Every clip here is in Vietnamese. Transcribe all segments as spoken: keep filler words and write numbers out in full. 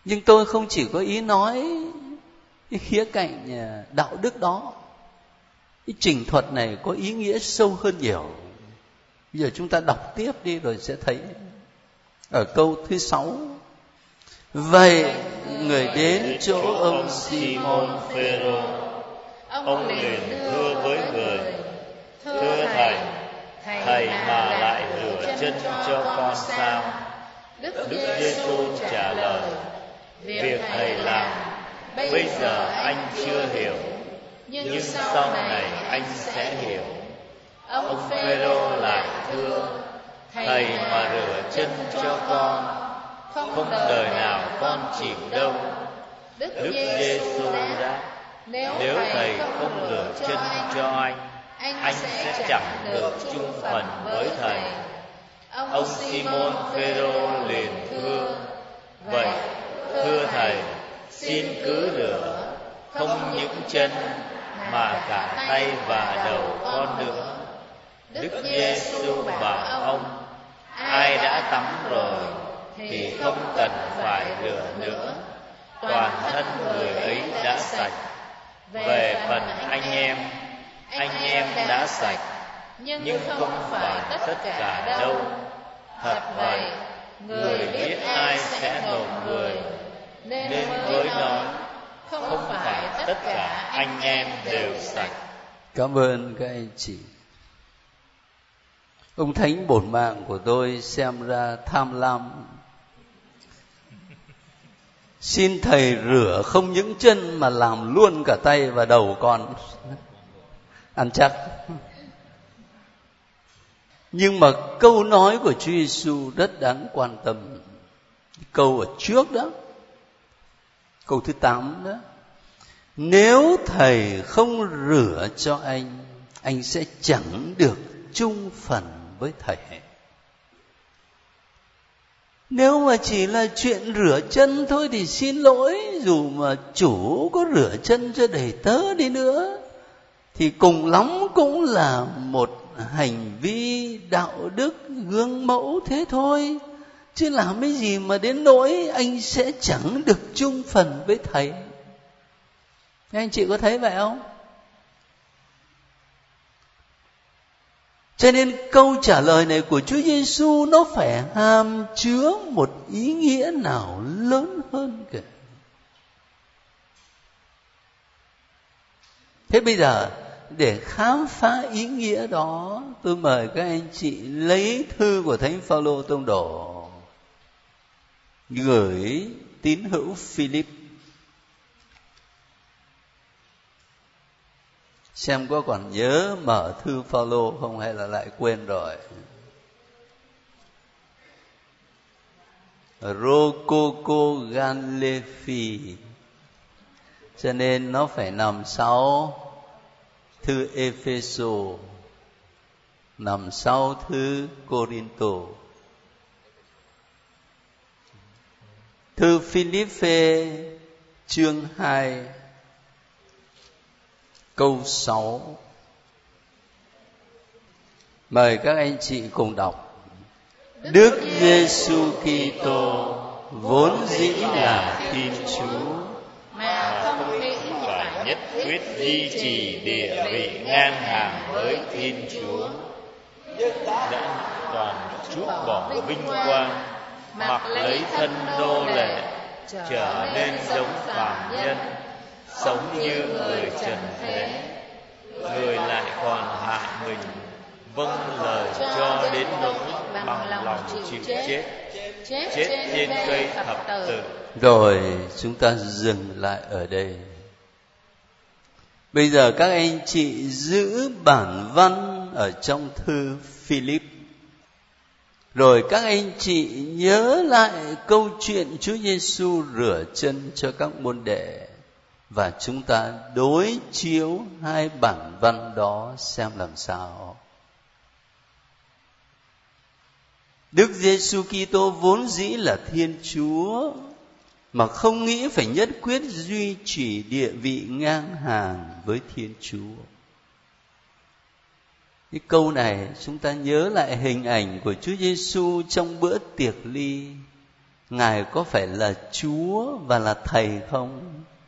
Nhưng tôi không chỉ có ý nói cái khía cạnh đạo đức đó. Cái trình thuật này có ý nghĩa sâu hơn nhiều. Bây giờ chúng ta đọc tiếp đi rồi sẽ thấy. Ở câu thứ sáu, vậy người đến chỗ ông Simon Phêrô, ông liền thưa với người: thưa thầy, thầy mà lại rửa chân cho con sao? Đức Giê-xu trả lời: việc thầy làm bây giờ anh chưa hiểu, nhưng sau này anh sẽ hiểu. Ông Phêrô lại thưa: thầy mà rửa chân cho con, không đời nào con chịu đâu. Đức Giê-xu đáp: nếu thầy không rửa chân cho anh, anh sẽ chẳng được chung phần với thầy. Ông Simon Phêrô liền thưa: vậy thưa thầy, xin cứ rửa không những chân mà cả tay và đầu con nữa. Đức Giê-xu bảo ông: ai đã tắm rồi thì không cần phải rửa nữa, toàn thân người ấy đã sạch. Về phần anh em, anh em đã sạch, nhưng không phải tất cả đâu. Thật vậy, người biết ai sẽ nộp người, nên mới nói không phải tất cả anh em đều sạch. Cảm ơn các anh chị. Ông thánh bổn mạng của tôi xem ra tham lam. Xin thầy rửa không những chân mà làm luôn cả tay và đầu con. Ăn chắc. Nhưng mà câu nói của Chúa Giêsu rất đáng quan tâm. Câu ở trước đó, câu thứ tám đó, nếu thầy không rửa cho anh, anh sẽ chẳng được chung phần với thầy. Nếu mà chỉ là chuyện rửa chân thôi thì xin lỗi, dù mà chủ có rửa chân cho đầy tớ đi nữa thì cùng lắm cũng là một hành vi đạo đức gương mẫu thế thôi. Chứ làm cái gì mà đến nỗi anh sẽ chẳng được chung phần với thầy. Anh chị có thấy vậy không? Cho nên câu trả lời này của Chúa Giêsu nó phải hàm chứa một ý nghĩa nào lớn hơn kìa. Thế bây giờ để khám phá ý nghĩa đó, tôi mời các anh chị lấy thư của Thánh Phaolô Tông Đồ gửi tín hữu Philip, xem có còn nhớ mở thư Phaolô không hay là lại quên rồi. Rococo Ganlephi, cho nên nó phải nằm sau thư Epheso, nằm sau thư Corinto. Thư Philippe chương hai câu sáu. Mời các anh chị cùng đọc. Đức Giêsu Kitô vốn dĩ là Thiên Chúa, mà không nghĩ phải nhất quyết duy trì địa vị ngang hàng với Thiên Chúa, đã toàn trút bỏ vinh quang, mặc lấy thân nô lệ, trở nên giống phàm nhân, sống như người trần thế. Người lại còn hạ mình, vâng lời cho đến nỗi bằng lòng chịu chết, chết trên cây thập tự. Rồi chúng ta dừng lại ở đây. Bây giờ các anh chị giữ bản văn ở trong thư Philip. Rồi các anh chị nhớ lại câu chuyện Chúa Giêsu rửa chân cho các môn đệ, và chúng ta đối chiếu hai bản văn đó xem làm sao. Đức Giêsu Kitô vốn dĩ là Thiên Chúa, mà không nghĩ phải nhất quyết duy trì địa vị ngang hàng với Thiên Chúa. Cái câu này chúng ta nhớ lại hình ảnh của Chúa Giêsu trong bữa tiệc ly, Ngài có phải là Chúa và là Thầy không?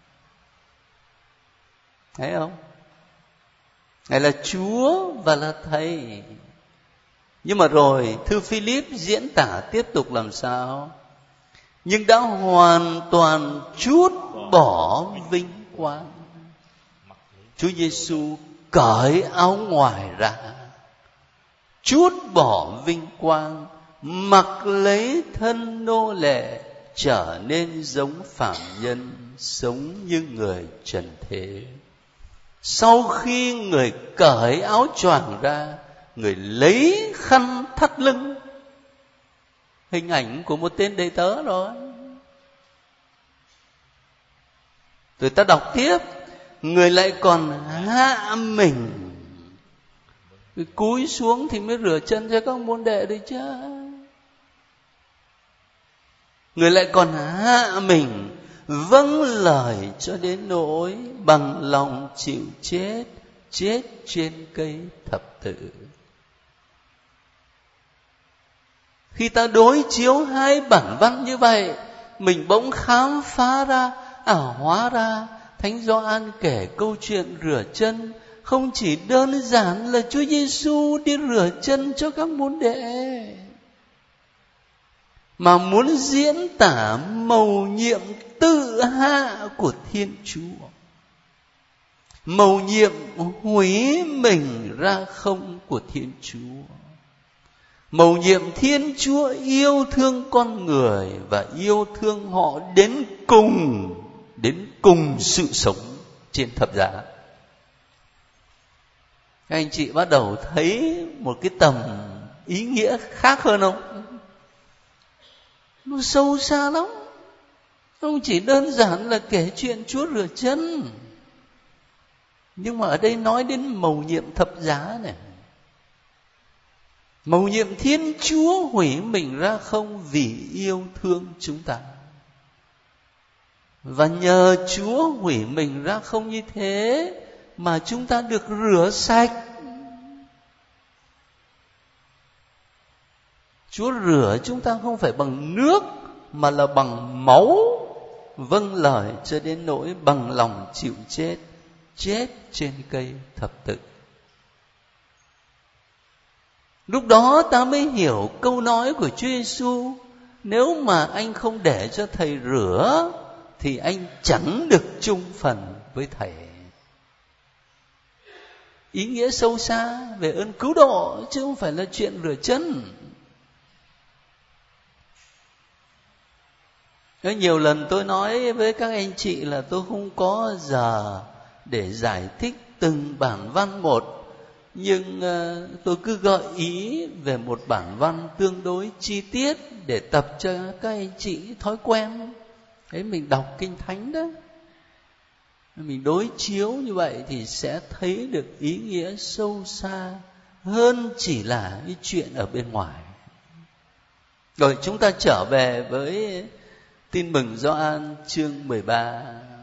Thấy không? Ngài là Chúa và là Thầy. Nhưng mà rồi thư Philip diễn tả tiếp tục làm sao? Nhưng đã hoàn toàn trút bỏ vinh quang. Chúa Giêsu cởi áo ngoài ra, trút bỏ vinh quang, mặc lấy thân nô lệ, trở nên giống phàm nhân, sống như người trần thế. Sau khi người cởi áo choàng ra, người lấy khăn thắt lưng, hình ảnh của một tên đầy tớ rồi. Rồi ta đọc tiếp, người lại còn hạ mình, cúi xuống thì mới rửa chân cho các môn đệ được chứ. Người lại còn hạ mình, vâng lời cho đến nỗi bằng lòng chịu chết, chết trên cây thập tự. Khi ta đối chiếu hai bản văn như vậy, mình bỗng khám phá ra, à hóa ra Thánh Gioan kể câu chuyện rửa chân không chỉ đơn giản là Chúa Giêsu đi rửa chân cho các môn đệ, mà muốn diễn tả mầu nhiệm tự hạ của Thiên Chúa, mầu nhiệm hủy mình ra không của Thiên Chúa, mầu nhiệm Thiên Chúa yêu thương con người và yêu thương họ đến cùng, đến cùng sự sống trên thập giá. Các anh chị bắt đầu thấy một cái tầm ý nghĩa khác hơn không? Nó sâu xa lắm. Không chỉ đơn giản là kể chuyện Chúa rửa chân, nhưng mà ở đây nói đến mầu nhiệm thập giá này. Mầu nhiệm Thiên Chúa hủy mình ra không vì yêu thương chúng ta. Và nhờ Chúa hủy mình ra không như thế mà chúng ta được rửa sạch. Chúa rửa chúng ta không phải bằng nước mà là bằng máu, vâng lời cho đến nỗi bằng lòng chịu chết, chết trên cây thập tự. Lúc đó ta mới hiểu câu nói của Chúa Giêsu, nếu mà anh không để cho Thầy rửa thì anh chẳng được chung phần với Thầy. Ý nghĩa sâu xa về ơn cứu độ chứ không phải là chuyện rửa chân. Nhiều lần tôi nói với các anh chị là tôi không có giờ để giải thích từng bản văn một, nhưng tôi cứ gợi ý về một bản văn tương đối chi tiết để tập cho các anh chị thói quen. Thế mình đọc Kinh Thánh đó, mình đối chiếu như vậy thì sẽ thấy được ý nghĩa sâu xa hơn chỉ là cái chuyện ở bên ngoài. Rồi chúng ta trở về với Tin mừng Gioan chương mười ba.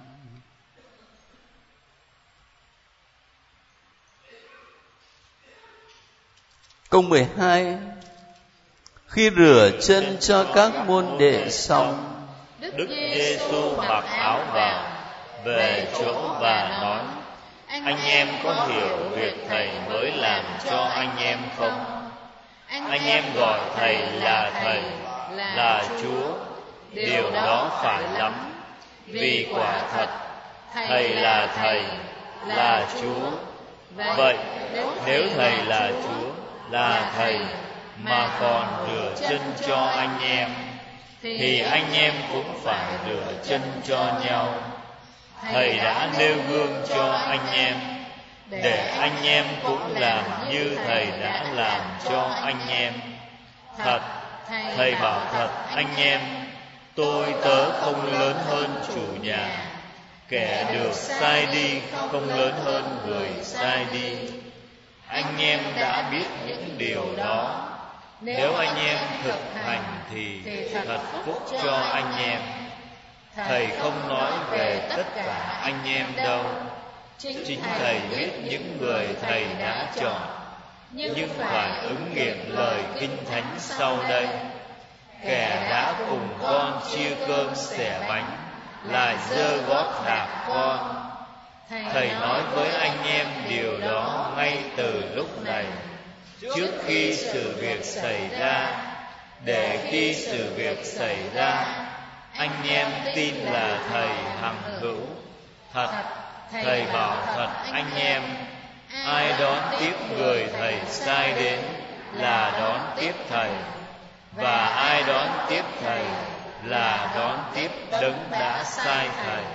Câu mười hai. Khi rửa chân cho các môn đệ xong, Đức Giêsu mặc áo vào, về chỗ và nói: Anh em có hiểu việc Thầy mới làm cho anh em không? Anh em gọi Thầy là Thầy, là Chúa. Điều đó phải lắm, vì quả thật Thầy là Thầy, là Chúa. Vậy nếu Thầy là Chúa, là Thầy, mà còn rửa chân cho anh em, thì anh em cũng phải rửa chân cho nhau. Thầy đã nêu gương cho anh em, để anh em cũng làm như Thầy đã làm cho anh em. Thật, Thầy bảo thật anh em, tôi tớ không lớn hơn chủ nhà, kẻ được sai đi không lớn hơn người sai đi. Anh em đã biết những điều đó. Nếu anh em thực hành thì thật phúc cho anh em. Thầy không nói về tất cả anh em đâu. Chính Thầy biết những người Thầy đã chọn, nhưng phải ứng nghiệm lời Kinh Thánh sau đây. kẻ đã cùng con chia cơm xẻ bánh lại giơ gót đạp con. Thầy nói với anh em điều đó ngay từ lúc này, trước khi sự việc xảy ra, để khi sự việc xảy ra, anh em tin là thầy hằng hữu. Thật, thầy bảo thật anh em, ai đón tiếp người thầy sai đến là đón tiếp thầy, và ai đón tiếp thầy là đón tiếp đấng đã sai thầy.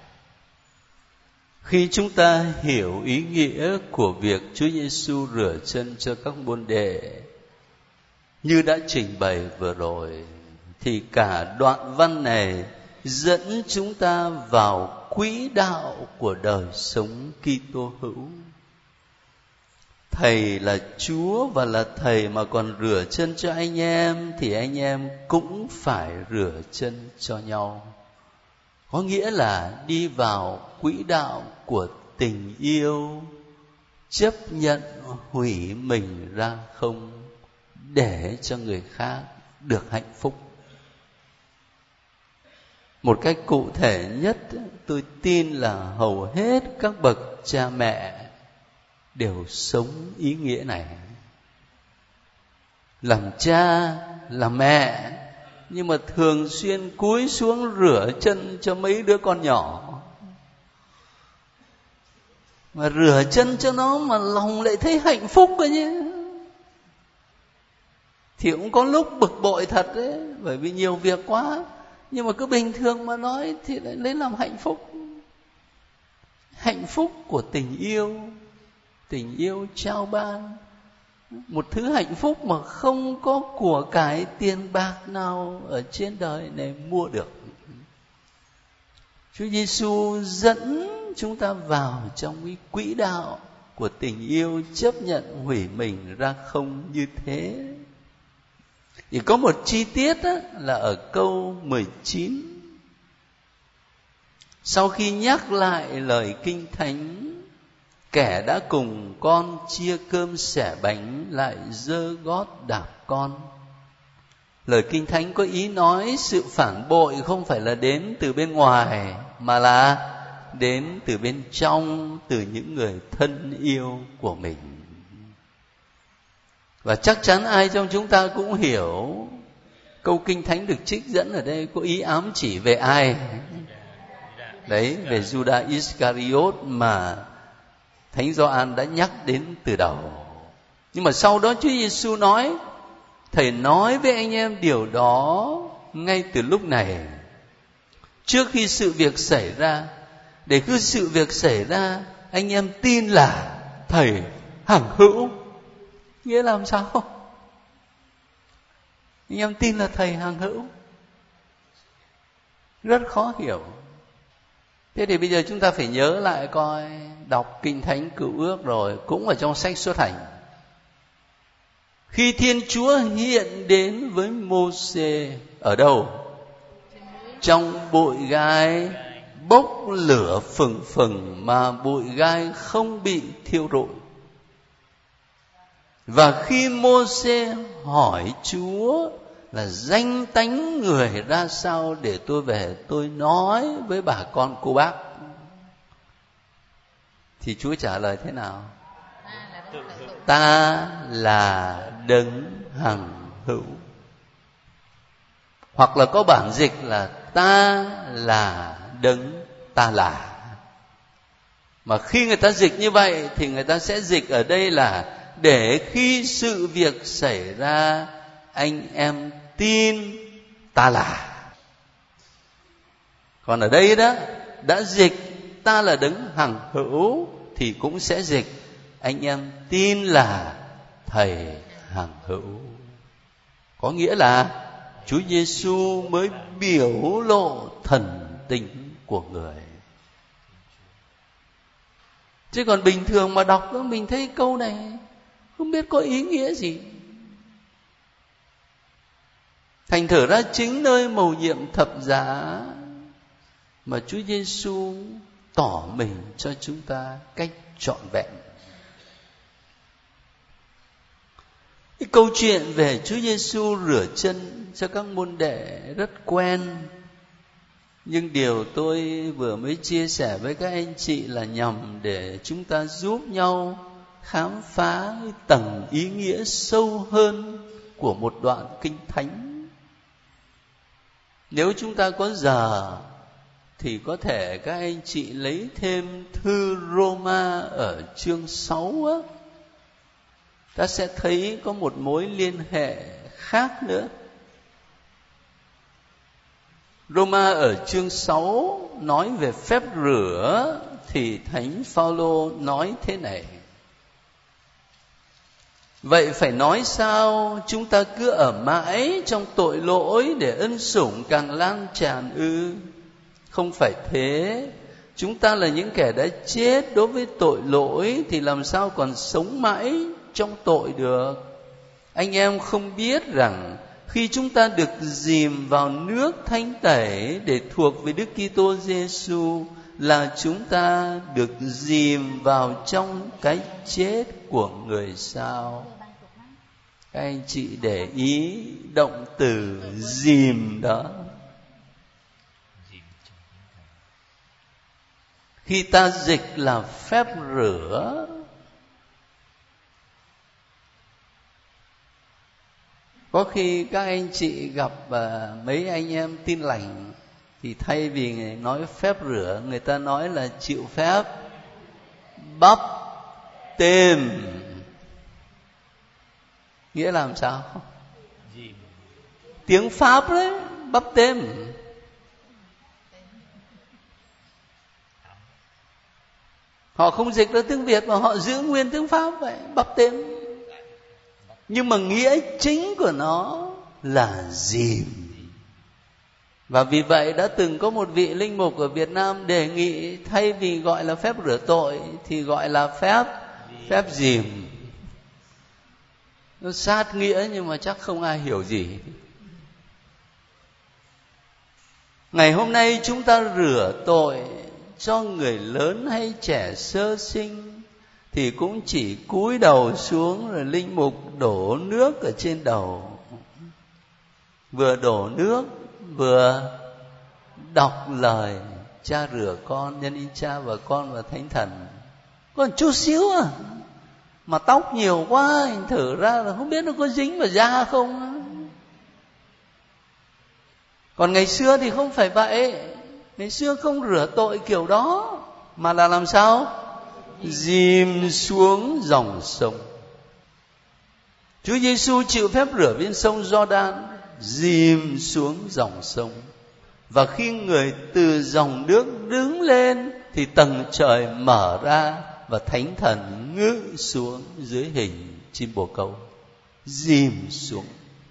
Khi chúng ta hiểu ý nghĩa của việc Chúa Giêsu rửa chân cho các môn đệ như đã trình bày vừa rồi, thì cả đoạn văn này dẫn chúng ta vào quỹ đạo của đời sống Kitô hữu. Thầy là Chúa và là Thầy mà còn rửa chân cho anh em, thì anh em cũng phải rửa chân cho nhau. Có nghĩa là đi vào quỹ đạo của tình yêu, chấp nhận hủy mình ra không để cho người khác được hạnh phúc. Một cách cụ thể nhất, tôi tin là hầu hết các bậc cha mẹ đều sống ý nghĩa này. Làm cha, làm mẹ, nhưng mà thường xuyên cúi xuống rửa chân cho mấy đứa con nhỏ. Mà rửa chân cho nó mà lòng lại thấy hạnh phúc cơ nhé. Thì cũng có lúc bực bội thật đấy, bởi vì nhiều việc quá. Nhưng mà cứ bình thường mà nói thì lại lấy làm hạnh phúc. Hạnh phúc của tình yêu, tình yêu trao ban. Một thứ hạnh phúc mà không có của cải tiền bạc nào ở trên đời này mua được. Chúa Giêsu dẫn chúng ta vào trong cái quỹ đạo của tình yêu, chấp nhận hủy mình ra không như thế. Chỉ có một chi tiết á, là ở câu mười chín. Sau khi nhắc lại lời Kinh Thánh, kẻ đã cùng con chia cơm xẻ bánh lại giơ gót đạp con. Lời Kinh Thánh có ý nói sự phản bội không phải là đến từ bên ngoài, mà là đến từ bên trong, từ những người thân yêu của mình. Và chắc chắn ai trong chúng ta cũng hiểu câu Kinh Thánh được trích dẫn ở đây có ý ám chỉ về ai. Đấy, về Judas Iscariot mà Thánh Gioan đã nhắc đến từ đầu. Nhưng mà sau đó Chúa Giêsu nói, Thầy nói với anh em điều đó ngay từ lúc này, trước khi sự việc xảy ra, để khi sự việc xảy ra anh em tin là Thầy hằng hữu. Nghĩa làm sao? Anh em tin là Thầy hằng hữu, rất khó hiểu. Thế thì bây giờ chúng ta phải nhớ lại coi, đọc Kinh Thánh Cựu Ước rồi, cũng ở trong sách Xuất Hành. Khi Thiên Chúa hiện đến với Mô-sê ở đâu? Trong bụi gai bốc lửa phừng phừng mà bụi gai không bị thiêu rụi. Và khi Mô-sê hỏi Chúa là danh tánh người ra sao để tôi về tôi nói với bà con cô bác, thì Chúa trả lời thế nào? Ta là đấng hằng hữu. Hoặc là có bản dịch là ta là đấng ta là. Mà khi người ta dịch như vậy thì người ta sẽ dịch ở đây là để khi sự việc xảy ra anh em tin ta là. Còn ở đây đó đã dịch ta là đấng hằng hữu thì cũng sẽ dịch anh em tin là Thầy hằng hữu. Có nghĩa là Chúa Giêsu mới biểu lộ thần tính của người. Chứ còn bình thường mà đọc đó, mình thấy câu này không biết có ý nghĩa gì. Thành thử ra chính nơi mầu nhiệm thập giá mà Chúa Giêsu tỏ mình cho chúng ta cách trọn vẹn. Cái câu chuyện về Chúa Giêsu rửa chân cho các môn đệ rất quen. Nhưng điều tôi vừa mới chia sẻ với các anh chị là nhằm để chúng ta giúp nhau khám phá tầng ý nghĩa sâu hơn của một đoạn kinh thánh. Nếu chúng ta có giờ thì có thể các anh chị lấy thêm thư Roma ở chương sáu á, ta sẽ thấy có một mối liên hệ khác nữa. Roma ở chương sáu nói về phép rửa thì Thánh Phaolô nói thế này: vậy phải nói sao, chúng ta cứ ở mãi trong tội lỗi để ân sủng càng lan tràn ư? Không phải thế, chúng ta là những kẻ đã chết đối với tội lỗi thì làm sao còn sống mãi trong tội được? Anh em không biết rằng khi chúng ta được dìm vào nước thánh tẩy để thuộc về Đức Kitô Giêsu là chúng ta được dìm vào trong cái chết của người sao? Các anh chị để ý động từ dìm đó. Khi ta dịch là phép rửa, có khi các anh chị gặp uh, mấy anh em tin lành thì thay vì nói phép rửa, người ta nói là chịu phép bắp tên. Nghĩa làm sao? Tiếng Pháp đấy, bắp tên. Họ không dịch ra tiếng Việt mà họ giữ nguyên tiếng Pháp vậy, bắp tên. Nhưng mà nghĩa chính của nó là dìm. Và vì vậy đã từng có một vị linh mục ở Việt Nam đề nghị thay vì gọi là phép rửa tội thì gọi là phép phép dìm. Nó sát nghĩa nhưng mà chắc không ai hiểu gì. Ngày hôm nay chúng ta rửa tội cho người lớn hay trẻ sơ sinh thì cũng chỉ cúi đầu xuống rồi linh mục đổ nước ở trên đầu. Vừa đổ nước vừa đọc lời cha rửa con nhân ý Cha và Con và Thánh Thần. Còn chút xíu à, mà tóc nhiều quá anh thử ra là không biết nó có dính vào da không. Còn ngày xưa thì không phải vậy. Ngày xưa không rửa tội kiểu đó, mà là làm sao? Dìm xuống dòng sông. Chúa Giêsu chịu phép rửa bên sông Giođan, dìm xuống dòng sông. Và khi người từ dòng nước đứng lên thì tầng trời mở ra và Thánh Thần ngự xuống dưới hình chim bồ câu, dìm xuống.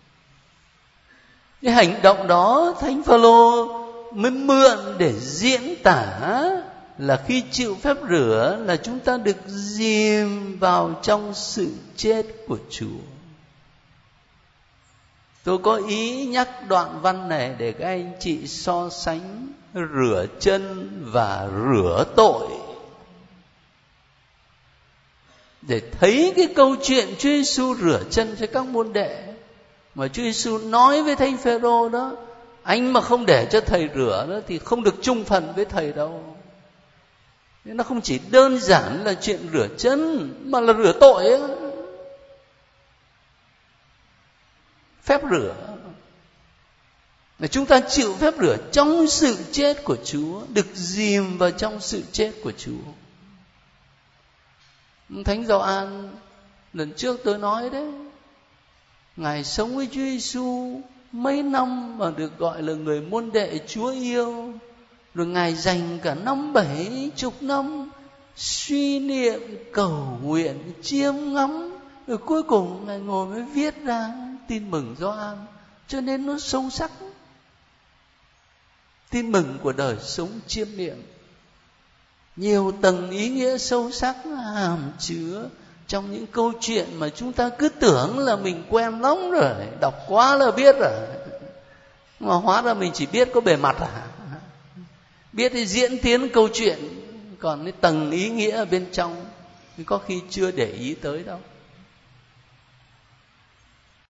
Cái hành động đó Thánh Phaolô mới mượn để diễn tả là khi chịu phép rửa là chúng ta được dìm vào trong sự chết của Chúa. Tôi có ý nhắc đoạn văn này để các anh chị so sánh rửa chân và rửa tội, để thấy cái câu chuyện Chúa Giêsu rửa chân cho các môn đệ mà Chúa Giêsu nói với Thánh Phêrô đó: anh mà không để cho thầy rửa đó thì không được chung phần với thầy đâu. Nên nó không chỉ đơn giản là chuyện rửa chân mà là rửa tội ấy. Phép rửa là chúng ta chịu phép rửa trong sự chết của Chúa, được dìm vào trong sự chết của Chúa. Thánh Gioan lần trước tôi nói đấy, Ngài sống với Chúa Giêsu mấy năm mà được gọi là người môn đệ Chúa yêu. Rồi Ngài dành cả năm bảy chục năm suy niệm, cầu nguyện, chiêm ngắm. Rồi cuối cùng Ngài ngồi mới viết ra tin mừng Gioan. Cho nên nó sâu sắc. Tin mừng của đời sống chiêm niệm, nhiều tầng ý nghĩa sâu sắc hàm chứa trong những câu chuyện mà chúng ta cứ tưởng là mình quen lắm rồi, đọc quá là biết rồi, mà hóa ra mình chỉ biết có bề mặt à, biết thì diễn tiến câu chuyện, còn cái tầng ý nghĩa ở bên trong thì có khi chưa để ý tới đâu.